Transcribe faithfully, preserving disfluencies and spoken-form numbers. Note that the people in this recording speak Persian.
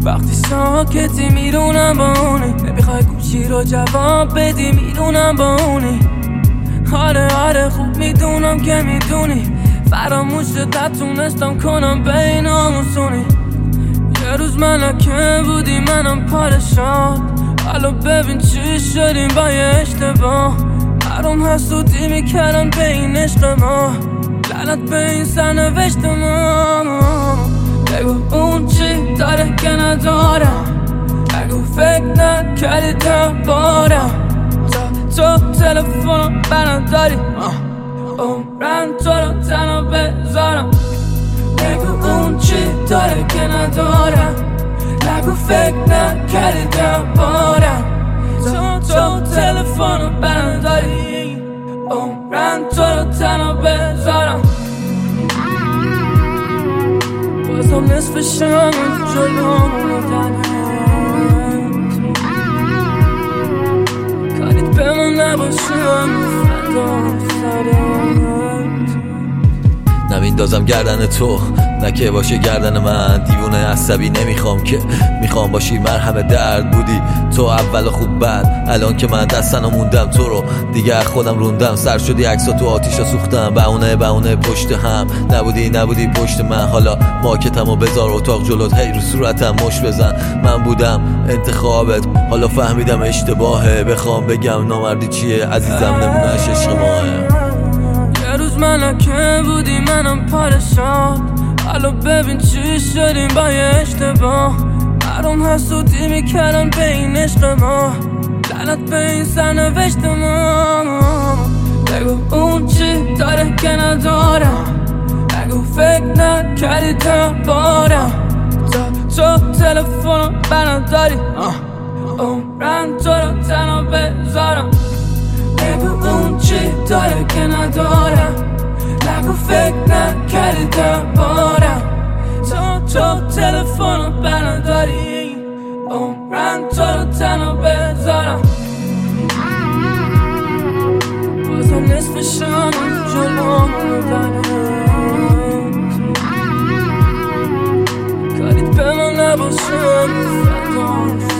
وقتی ساکتی میدونم با اونه، نمیخوای گوشی رو جواب بدی میدونم با اونه. آره آره خوب میدونم که میدونی فراموشت نتونستم کنم بین آموزونی. یه روز ملکه بودی منم پادشاه، حالا ببین چی شدیم با یه اشتباه. برام حسودی میکردم به این عشق ما، لعنت به این سرنوشت ما. بگو اون چی داره که ندارم، بگو فکر نکردی دربارم. تا تو تلفنم برداری عمرم تو رو تنها بذارم. بگو اون چی داره که ندارم، نگو فکر نکردی دربارم. تا تو تلفنم برداری عمرم تو رو تنها بذارم. بازم نصف شم جلومو دنت، کاریت به من نباشم فدا سرت. نمیندازم گردن تو نه که باشه گردن من. دیوونه عصبی نمیخوام که، میخوام باشی مرهم درد. بودی تو اول خوب بعد، الان که من دستنو موندم تو رو دیگه خودم روندم. سر شدی عکسا تو آتیشا سوختم، بهونه بهونه پشت هم. نبودی نبودی پشت من، حالا ماکتمو بذار اتاق جلوت، هی رو صورتم مش بزن. من بودم انتخابت، حالا فهمیدم اشتباهه. بخوام بگم نامردی چیه عزیزم، نمونهش عشق ماهه. یه روز ملکه بودی منم پادشاه، حالا ببین چی شدیم با یه اشتباه. برام حسودی میکردم به این عشق ما، لعنت به این سرنوشت ما. بگو اون چی داره که ندارم، بگو فکر نکردی دربارم. تا تو تلفنم برداری عمرم تو رو تنها بذارم. بگو اون چی داره که ندارم، نگو فکر نکردی دربارم. تا تو تلفنم برداری عمرم تو رو تنها بذارم. بازم نصف شم جلومو دنت، کاریت به من نباشم فدا